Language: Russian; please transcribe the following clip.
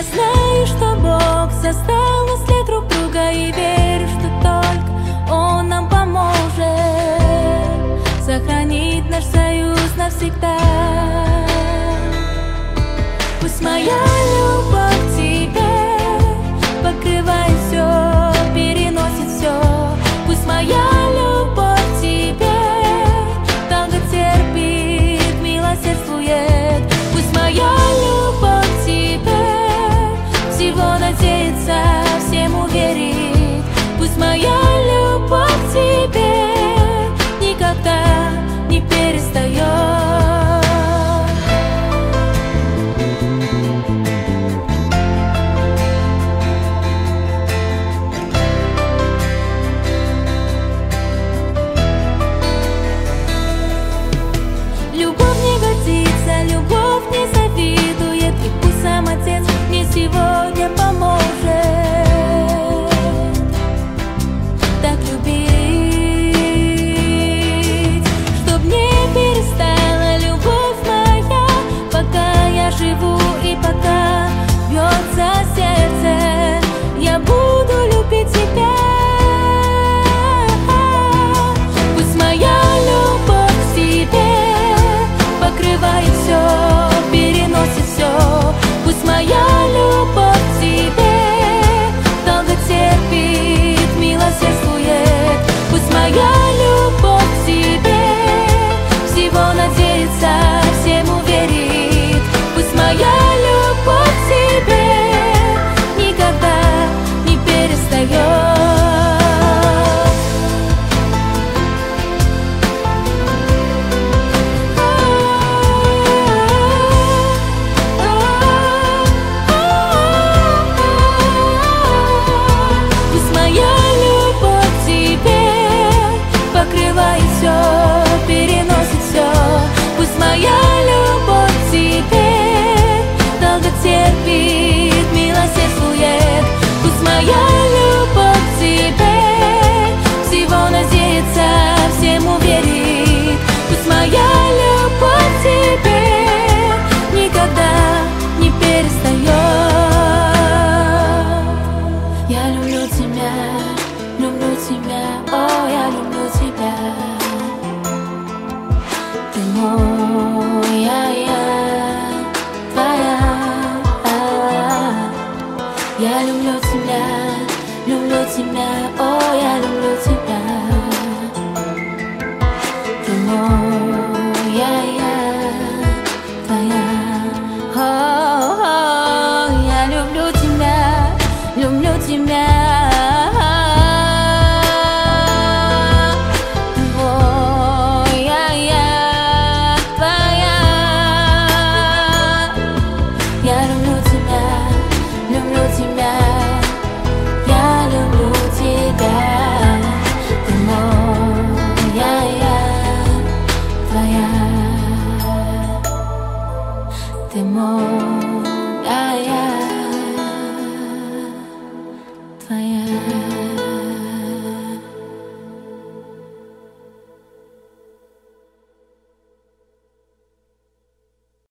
Я знаю, что Бог создал нас для друг друга, и верю, что только Он нам поможет сохранить наш союз навсегда. Пусть моя любовь к тебе покрывает все, переносит все. Пусть моя любовь к тебе долго терпит, милосердствует. Пусть моя любовь к тебе всего надеется, всему верит. Пусть моя любовь к тебе никогда не перестает. Любовь не гордится, любовь не завидует, и пусть сам Отец мне сегодня поможет так любить, чтоб не перестала любовь моя, пока я живу и пока бьется сердце, я буду любить тебя. Пусть моя любовь к тебе покрывает все, переносит все. Пусть моя любовь к тебе долго терпит, милосердствует. Пусть моя любовь к тебе всего надеется, всему верит. Пусть моя любовь к тебе никогда не перестает. Покрывает все, переносит все. Пусть моя любовь к тебе долго терпит, милосердствует. Пусть моя любовь к тебе всего надеется, всему верит. Пусть моя любовь к тебе никогда не перестает. Я люблю тебя, о, я люблю тебя. Ты мой, я твоя. Я люблю тебя, о, я люблю тебя. Ты мой, я твоя. О, я люблю тебя, люблю тебя. Ты мой.